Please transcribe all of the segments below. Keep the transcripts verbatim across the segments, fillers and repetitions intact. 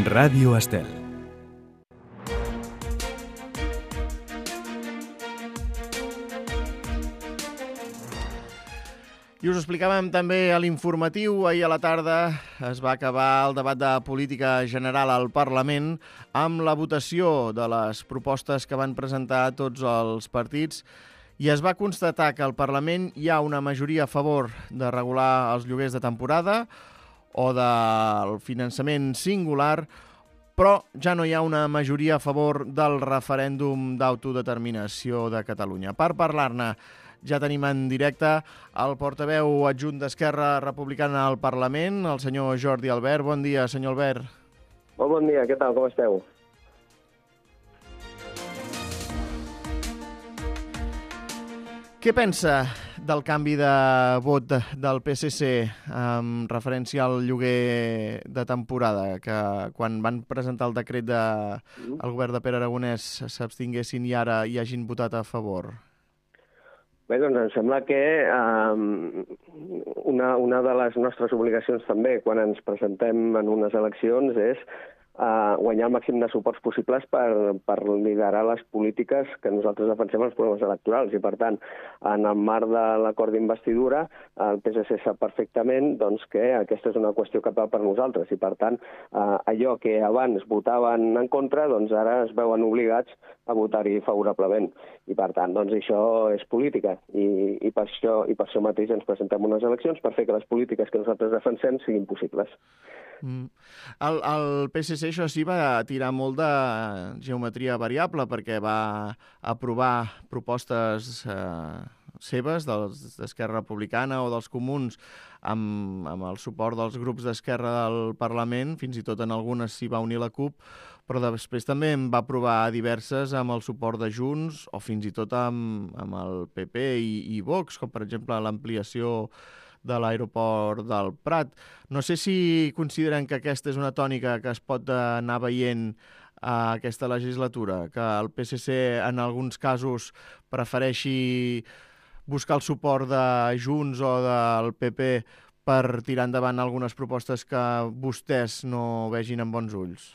Ràdio Estel. I us explicàvem també a l'informatiu, ahir a la tarda es va acabar el debat de política general al Parlament amb la votació de les propostes que van presentar tots els partits i es va constatar que al Parlament hi ha una majoria a favor de regular els lloguers de temporada o del finançament singular, però ja no hi ha una majoria a favor del referèndum d'autodeterminació de Catalunya. Per parlar-ne, ja tenim en directe el portaveu adjunt d'Esquerra Republicana al Parlament, el senyor Jordi Albert. Bon dia, senyor Albert. Molt bon dia, què tal, com esteu? Què pensa del canvi de vot del P S C en referència al lloguer de temporada, que quan van presentar el decret del govern de Pere Aragonès s'abstinguessin i ara hi hagin votat a favor? Bé, doncs em sembla que eh, una, una de les nostres obligacions també quan ens presentem en unes eleccions és eh, guanyar el màxim de suports possibles per, per liderar les polítiques que nosaltres defensem als programes electorals. I, per tant, en el marc de l'acord d'investidura, el P S C sap perfectament doncs, que aquesta és una qüestió cabdal per nosaltres. I, per tant, eh, allò que abans votaven en contra, doncs ara es veuen obligats a votar-hi favorablement. I, per tant, doncs, això és política. I, i, per això, i per això mateix ens presentem unes eleccions per fer que les polítiques que nosaltres defensem siguin possibles. Mm. El, el P S C, això sí, va tirar molt de geometria variable perquè va aprovar propostes eh, seves, d'Esquerra Republicana o dels Comuns, amb, amb el suport dels grups d'Esquerra del Parlament, fins i tot en algunes s'hi va unir la CUP, però després també en va aprovar diverses amb el suport de Junts o fins i tot amb, amb el P P i, i Vox, com per exemple l'ampliació de l'aeroport del Prat. No sé si consideren que aquesta és una tònica que es pot anar veient a aquesta legislatura, que el P S C en alguns casos prefereixi buscar el suport de Junts o del P P per tirar endavant algunes propostes que vostès no vegin amb bons ulls.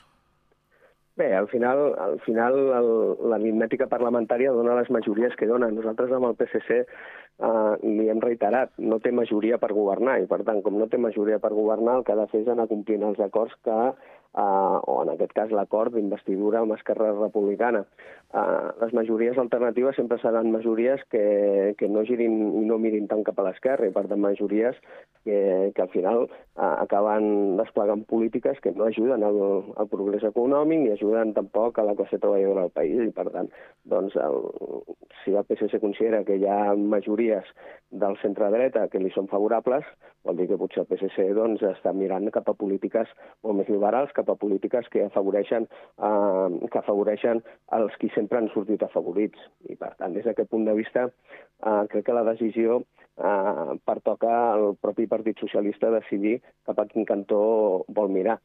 Bé, al final, al final el, l'aritmètica parlamentària dona les majories que dona. Nosaltres amb el P S C eh, li hem reiterat, no té majoria per governar, i per tant, com no té majoria per governar, el que ha de fer és anar complint els acords que, eh, o en aquest cas l'acord d'investidura amb Esquerra Republicana. Uh, les majories alternatives sempre seran majories que, que no girin i no mirin tant cap a l'esquerra, i per tant majories que, que al final uh, acaben desplegant polítiques que no ajuden al, al progrés econòmic ni ajuden tampoc a la classe treballadora del país. I per tant, doncs, el, si el P S C considera que hi ha majories del centre-dreta que li són favorables, vol dir que potser el P S C doncs, està mirant cap a polítiques molt més liberals, cap a polítiques que afavoreixen, uh, que afavoreixen els qui sempre han sortit afavorits. I, per tant, des d'aquest punt de vista, eh, crec que la decisió eh, pertoca al propi Partit Socialista decidir cap a quin cantó vol mirar.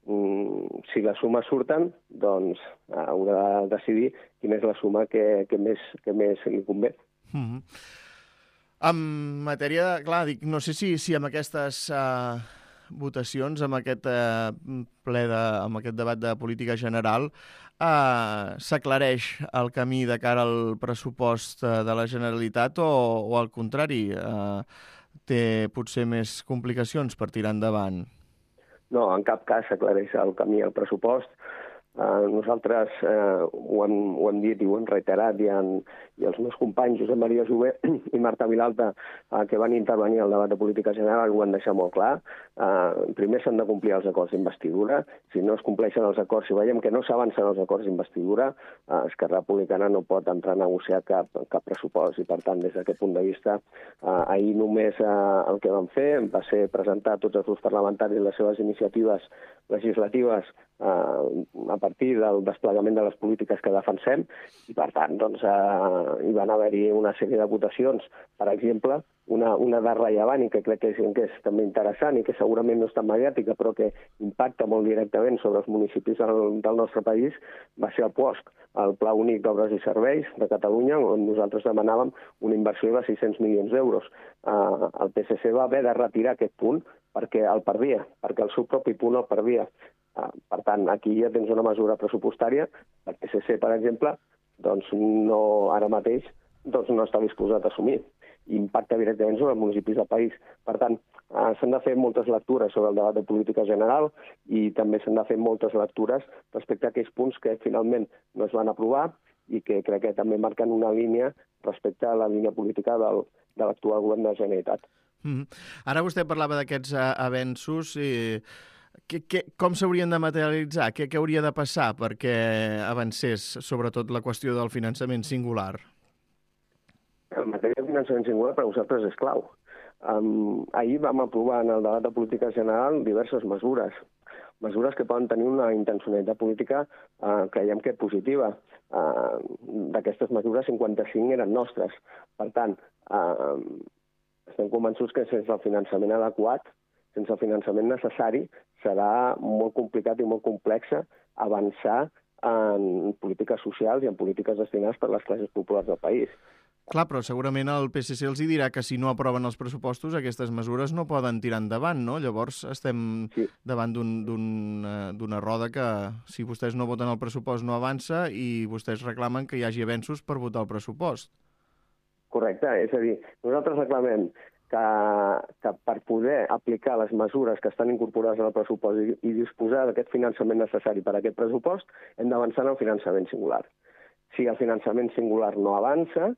Mm, si les sumes surten, doncs eh, haurà de decidir quina és la suma que, que, més, que més li convé. Mm-hmm. En matèria de... Clar, dic, no sé si, si amb aquestes... Uh... votacions, amb aquest eh, ple de, amb aquest debat de política general, eh, s'aclareix el camí de cara al pressupost eh, de la Generalitat o, o al contrari, eh, té potser més complicacions per tirar endavant? No, en cap cas s'aclareix el camí al pressupost. Uh, nosaltres uh, ho, hem, ho hem dit i ho hem reiterat, i, en, i els meus companys Josep Maria Jové i Marta Vilalta, uh, que van intervenir al debat de política general, ho han deixat molt clar. Uh, primer s'han de complir els acords d'investidura. Si no es compleixen els acords, si veiem que no s'avancen els acords d'investidura, uh, Esquerra Republicana no pot entrar a negociar cap, cap pressupost. I, per tant, des d'aquest punt de vista, uh, ahir només uh, el que vam fer va ser presentar a tots els grups parlamentaris les seves iniciatives legislatives uh, a partir del desplegament de les polítiques que defensem, i per tant doncs, eh, hi van haver-hi una sèrie de votacions. Per exemple, una, una de rellevant i que crec que és, que és també interessant i que segurament no és tan mediàtica, però que impacta molt directament sobre els municipis del, del nostre país, va ser el POSC, el Pla Únic d'Obres i Serveis de Catalunya, on nosaltres demanàvem una inversió de sis-cents milions d'euros. Eh, el P S C va haver de retirar aquest punt perquè el perdia, perquè el seu propi punt el perdia. Uh, per tant, aquí ja tens una mesura pressupostària. El P S C, per exemple, doncs no, ara mateix doncs no està disposat a assumir. I impacta directament sobre els municipis del país. Per tant, eh, s'han de fer moltes lectures sobre el debat de política general i també s'han de fer moltes lectures respecte a aquells punts que finalment no es van aprovar i que crec que també marquen una línia respecte a la línia política del, de l'actual govern de la Generalitat. Mm-hmm. Ara vostè parlava d'aquests uh, avenços i que, que, com s'haurien de materialitzar? Què, què hauria de passar perquè avancés sobretot la qüestió del finançament singular? En matèria de finançament singular per a vosaltres és clau. Um, ahir vam aprovar en el debat de política general diverses mesures. Mesures que poden tenir una intencionalitat política, uh, creiem que positiva. Uh, D'aquestes mesures, cinquanta-cinc eren nostres. Per tant, uh, estem convençuts que sense el finançament adequat, sense el finançament necessari, serà molt complicat i molt complex avançar en polítiques socials i en polítiques destinades per les classes populars del país. Clar, però segurament el P S C els hi dirà que si no aproven els pressupostos aquestes mesures no poden tirar endavant, no? Llavors estem sí. davant d'una un, un, roda que si vostès no voten el pressupost no avança i vostès reclamen que hi hagi avenços per votar el pressupost. Correcte, és a dir, nosaltres reclamem que, que per poder aplicar les mesures que estan incorporades al pressupost i, i disposar d'aquest finançament necessari per a aquest pressupost, hem d'avançar en el finançament singular. Si el finançament singular no avança,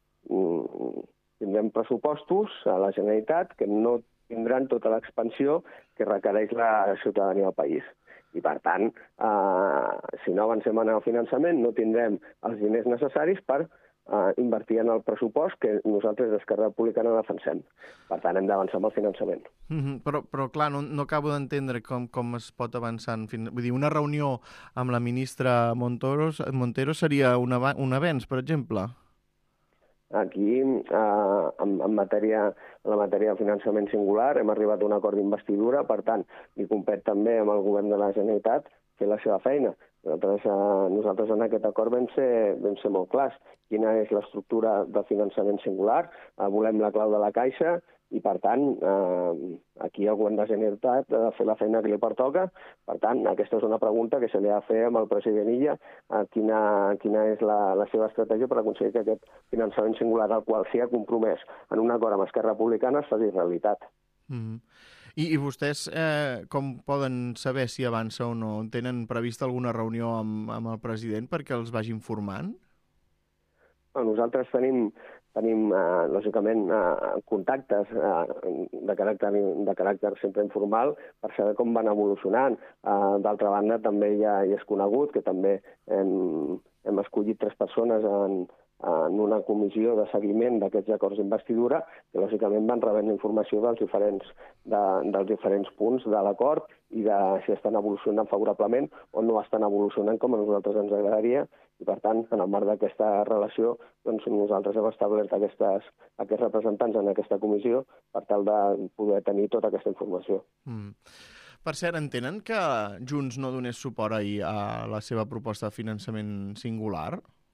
tindrem pressupostos a la Generalitat que no tindran tota l'expansió que requereix la ciutadania del país. I, per tant, eh, si no avancem en el finançament, no tindrem els diners necessaris per eh, invertir en el pressupost que nosaltres d'Esquerra Republicana defensem. Per tant, hem d'avançar amb el finançament. Mm-hmm. Però, però clar, no, no acabo d'entendre com, com es pot avançar. En fin... Vull dir, una reunió amb la ministra Montoro, Montero seria un, un avenç, per exemple? Aquí, eh, en, en, matèria, en la matèria de finançament singular, hem arribat a un acord d'investidura, per tant, li compet també amb el govern de la Generalitat fer la seva feina. Nosaltres, eh, nosaltres en aquest acord vam ser, vam ser molt clars. Quina és l'estructura de finançament singular? Eh, volem la clau de la Caixa i, per tant, eh, aquí el govern de la Generalitat ha de fer la feina que li pertoca. Per tant, aquesta és una pregunta que se li ha de fer amb el president Illa, eh, quina, quina és la, la seva estratègia per aconseguir que aquest finançament singular al qual s'hi ha compromès en un acord amb Esquerra Republicana es faci realitat. Mm-hmm. I, I vostès eh, com poden saber si avança o no? Tenen prevista alguna reunió amb, amb el president perquè els vagi informant? Nosaltres tenim, tenim eh, lògicament, eh, contactes eh, de, caràcter, de caràcter sempre informal per saber com van evolucionant. Eh, D'altra banda, també ja, ja és conegut que també hem, hem escollit tres persones en, en una comissió de seguiment d'aquests acords d'investidura que, lògicament, van rebent informació dels diferents, de, dels diferents punts de l'acord i de si estan evolucionant favorablement o no estan evolucionant com a nosaltres ens agradaria. I, per tant, en el marc d'aquesta relació, doncs, nosaltres hem establert aquestes, aquests representants en aquesta comissió per tal de poder tenir tota aquesta informació. Mm. Per cert, entenen que Junts no donés suport ahir a la seva proposta de finançament singular?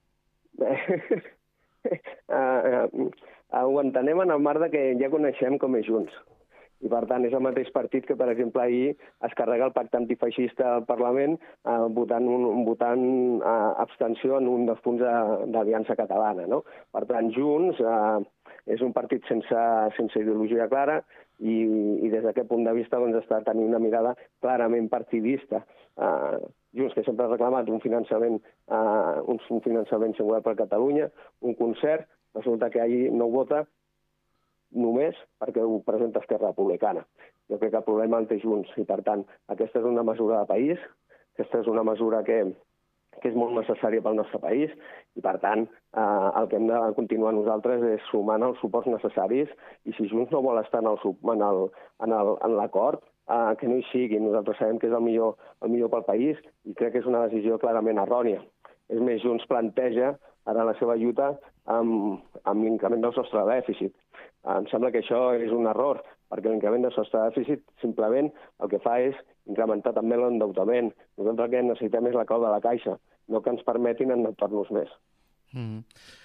uh, uh, ho entenem en el marc de que ja coneixem com és Junts. I, per tant, és el mateix partit que, per exemple, ahir es carrega el pacte antifeixista al Parlament eh, votant, un, votant eh, abstenció en un dels punts d'Aliança Catalana. No? Per tant, Junts eh, és un partit sense, sense ideologia clara i, i des d'aquest punt de vista doncs, està tenint una mirada clarament partidista. Eh, Junts, que sempre ha reclamat un finançament, eh, un, un finançament singular per Catalunya, un concert, resulta que ahir no ho vota només perquè ho presenta Esquerra Republicana. Jo crec que el problema el té Junts i, per tant, aquesta és una mesura de país, aquesta és una mesura que, que és molt necessària pel nostre país i, per tant, eh, el que hem de continuar nosaltres és sumant els suports necessaris i si Junts no vol estar en el, en el, en el, en l'acord, eh, que no hi sigui. Nosaltres sabem que és el millor, el millor pel país i crec que és una decisió clarament errònia. És més, Junts planteja ara la seva lluita amb, amb l'increment del sostre de dèficit. Em sembla que això és un error, perquè l'increment del sostre de dèficit simplement el que fa és incrementar també l'endeutament. Nosaltres el que necessitem és la clau de la Caixa, no que ens permetin endeutar-nos més. Mm.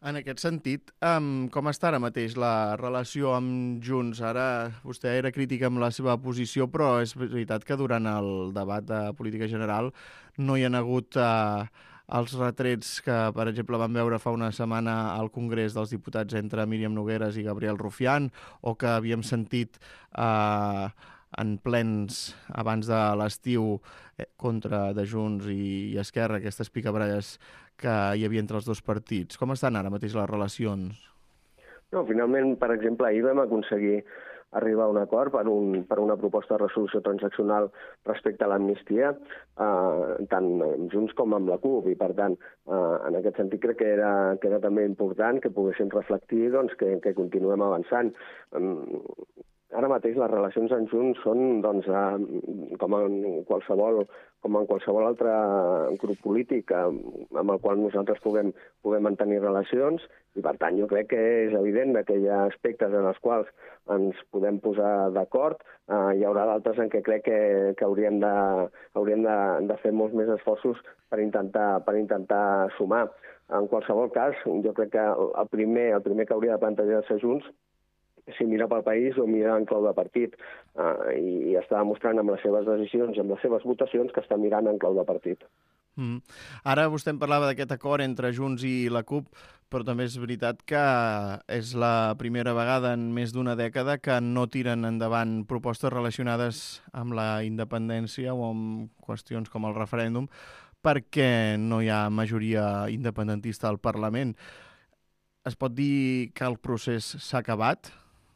En aquest sentit, um, com està ara mateix la relació amb Junts? Ara vostè era crítica amb la seva posició, però és veritat que durant el debat de política general no hi ha hagut uh, els retrets que, per exemple, vam veure fa una setmana al Congrés dels Diputats entre Míriam Nogueres i Gabriel Rufián, o que havíem sentit uh, en plens abans de l'estiu eh, contra de Junts i, i Esquerra, aquestes picabaralles que hi havia entre els dos partits. Com estan ara mateix les relacions? No, finalment, per exemple, ahir vam aconseguir arribar a un acord per, un, per una proposta de resolució transaccional respecte a l'amnistia, eh, tant amb Junts com amb la CUP, i per tant, eh, en aquest sentit crec que era, que era també important que poguéssim reflectir doncs, que, que continuem avançant. Um, Ara mateix les relacions amb Junts són, doncs, eh, com, en qualsevol, com en qualsevol altre grup polític eh, amb el qual nosaltres puguem, puguem mantenir relacions, i per tant jo crec que és evident que hi ha aspectes en els quals ens podem posar d'acord, eh, hi haurà d'altres en què crec que, que hauríem, de, hauríem de, de fer molts més esforços per intentar, per intentar sumar. En qualsevol cas, jo crec que el primer, el primer que hauria de plantejar-se Junts si mira pel país o mira en clau de partit, uh, i, i està demostrant amb les seves decisions i amb les seves votacions que està mirant en clau de partit. Mm. Ara vostè em parlava d'aquest acord entre Junts i la CUP, però també és veritat que és la primera vegada en més d'una dècada que no tiren endavant propostes relacionades amb la independència o amb qüestions com el referèndum, perquè no hi ha majoria independentista al Parlament. Es pot dir que el procés s'ha acabat?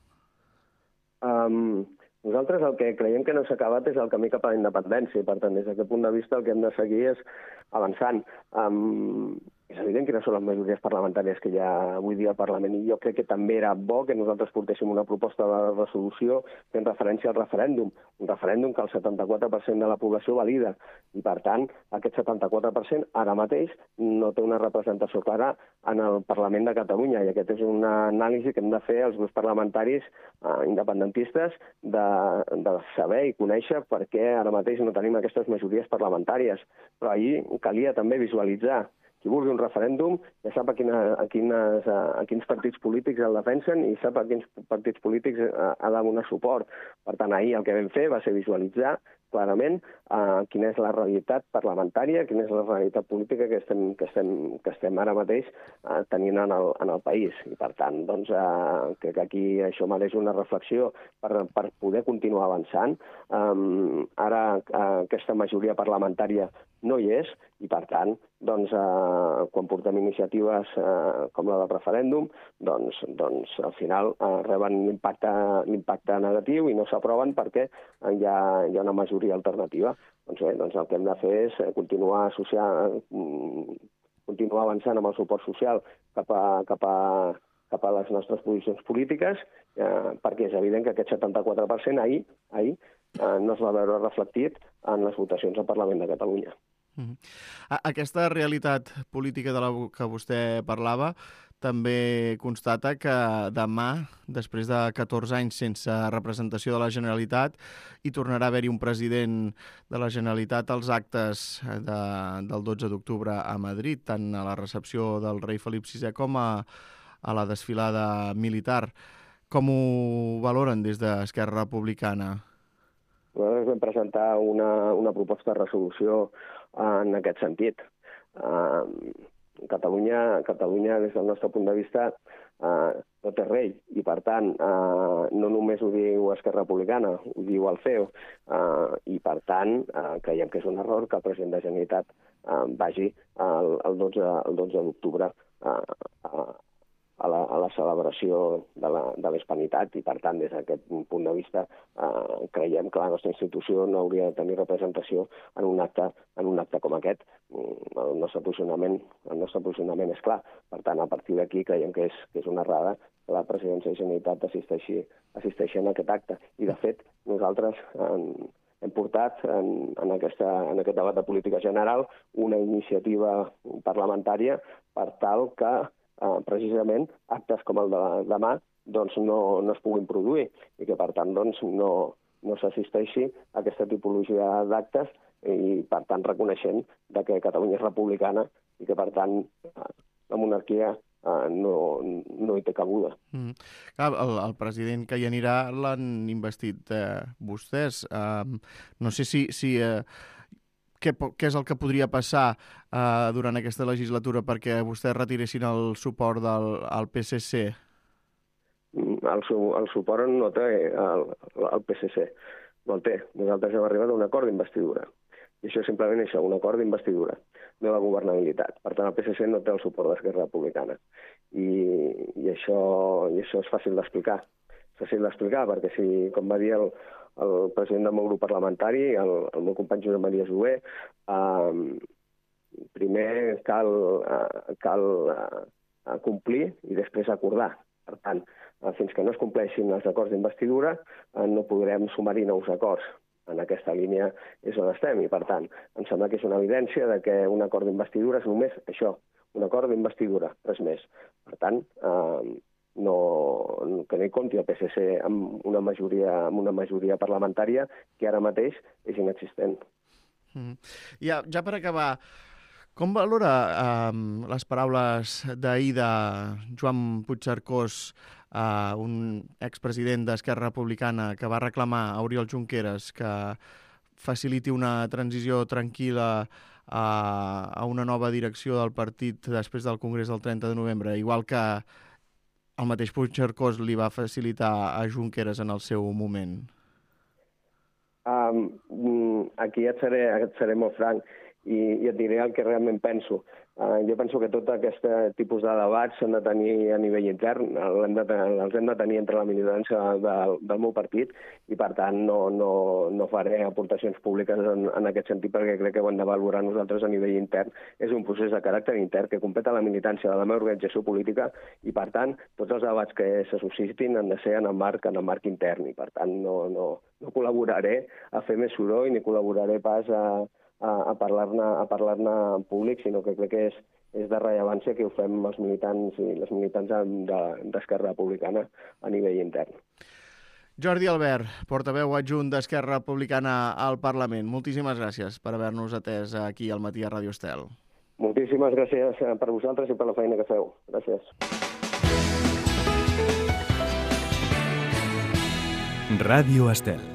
Um, nosaltres el que creiem que no s'ha acabat és el camí cap a la independència, i per tant, des d'aquest punt de vista el que hem de seguir és avançant. Um, és evident quines són les majories parlamentàries que hi ha avui dia al Parlament, i jo crec que també era bo que nosaltres portéssim una proposta de resolució fent referència al referèndum, un referèndum que el setanta-quatre per cent de la població valida, i per tant aquest setanta-quatre per cent ara mateix no té una representació clara en el Parlament de Catalunya, i aquest és una anàlisi que hem de fer els grups parlamentaris eh, independentistes de, de saber i conèixer per què ara mateix no tenim aquestes majories parlamentàries. Però ahir calia també visualitzar qui vulgui un referèndum ja sap a, quina, a, quines, a quins partits polítics el defensen i sap a quins partits polítics ha de donar suport. Per tant, ahir el que vam fer va ser visualitzar clarament uh, quina és la realitat parlamentària, quina és la realitat política que estem, que estem, que estem ara mateix uh, tenint en el, en el país. I, per tant, doncs, uh, crec que aquí això mereix una reflexió per, per poder continuar avançant. Um, ara uh, aquesta majoria parlamentària no hi és, i, per tant, doncs, uh, quan portem iniciatives uh, com la del referèndum, doncs, doncs al final uh, reben l'impacte negatiu i no s'aproven perquè uh, hi, ha, hi ha una majoria alternativa. Doncs bé, doncs el que hem de fer és continuar associant, continuar avançant amb el suport social cap a, cap a, cap a les nostres posicions polítiques, eh, perquè és evident que aquest setanta-quatre per cent ahir, ahir eh, no es va veure reflectit en les votacions al Parlament de Catalunya. Mm-hmm. Aquesta realitat política de la que vostè parlava també constata que demà, després de catorze anys sense representació de la Generalitat, hi tornarà a haver-hi un president de la Generalitat als actes de, del dotze d'octubre a Madrid, tant a la recepció del rei Felip sisè com a, a la desfilada militar. Com ho valoren des d'Esquerra Republicana? Nosaltres vam presentar una, una proposta de resolució en aquest sentit. Uh, Catalunya, Catalunya, des del nostre punt de vista, uh, no té rei, i per tant, uh, no només ho diu Esquerra Republicana, ho diu el C E O, uh, i per tant, uh, creiem que és un error que el president de la Generalitat uh, vagi el, el dotze d'octubre uh, uh, a la, a la celebració de l'Hispanitat, i per tant, des d'aquest punt de vista, eh, creiem que la nostra institució no hauria de tenir representació en un acte, en un acte com aquest. El nostre posicionament, el nostre posicionament és clar. Per tant, a partir d'aquí creiem que és, que és una errada que la presidència de la Generalitat assisteixi, assisteixi en aquest acte. I, de fet, nosaltres en, hem portat en, en, aquesta, en aquest debat de política general una iniciativa parlamentària per tal que Uh, precisament actes com el de demà doncs no, no es puguin produir, i que per tant doncs, no, no s'assisteixi a aquesta tipologia d'actes, i per tant reconeixent de que Catalunya és republicana i que per tant uh, la monarquia uh, no, no hi té cabuda. Mm. Clar, el, el president que hi anirà l'han investit eh, vostès. Uh, no sé si... si uh, què, què és el que podria passar uh, durant aquesta legislatura perquè vostès retiressin el suport del al P S C? El, el suport no té el, el P S C, no el té. Nosaltres hem arribat a un acord d'investidura. I això és simplement això, un acord d'investidura, no de governabilitat. Per tant, el P S C no té el suport d'Esquerra Republicana. I, i, això, I això és fàcil d'explicar. És fàcil d'explicar perquè, si, com va dir el, el president del meu grup parlamentari, el, el meu company Josep Maria Jové, eh, primer cal, eh, cal eh, complir i després acordar. Per tant, fins que no es compleixin els acords d'investidura, no podrem sumar-hi nous acords. En aquesta línia és on estem i, per tant, em sembla que és una evidència de que un acord d'investidura és només això, un acord d'investidura, res més. Per tant, eh, no, que no hi compti el P S C amb una majoria, amb una majoria parlamentària que ara mateix és inexistent. Mm. Ja, ja per acabar, com valora eh, les paraules d'ahir de Joan Puigcercós, eh, un expresident d'Esquerra Republicana, que va reclamar a Oriol Junqueras que faciliti una transició tranquil·la a, a una nova direcció del partit després del Congrés del trenta de novembre, igual que el mateix Puigcercós li va facilitar a Junqueras en el seu moment? Um, aquí et seré, et seré molt franc i, i et diré el que realment penso. Uh, jo penso que tot aquest tipus de debats s'han de tenir a nivell intern, hem de, els hem de tenir entre la militància del, del meu partit i, per tant, no, no, no faré aportacions públiques en, en aquest sentit perquè crec que ho hem de valorar nosaltres a nivell intern. És un procés de caràcter intern que competa la militància de la meva organització política i, per tant, tots els debats que se suscitin han de ser en el marc, en el marc intern i, per tant, no, no, no col·laboraré a fer més soroll ni col·laboraré pas a a parlar-ne a parlar-ne en públic, sinó que crec que és, és de rellevància que ho fem els militants i les militants d'Esquerra Republicana a nivell intern. Jordi Albert, portaveu adjunt d'Esquerra Republicana al Parlament. Moltíssimes gràcies per haver-nos atès aquí al matí a Ràdio Estel. Moltíssimes gràcies per vosaltres i per la feina que feu. Gràcies. Ràdio Estel.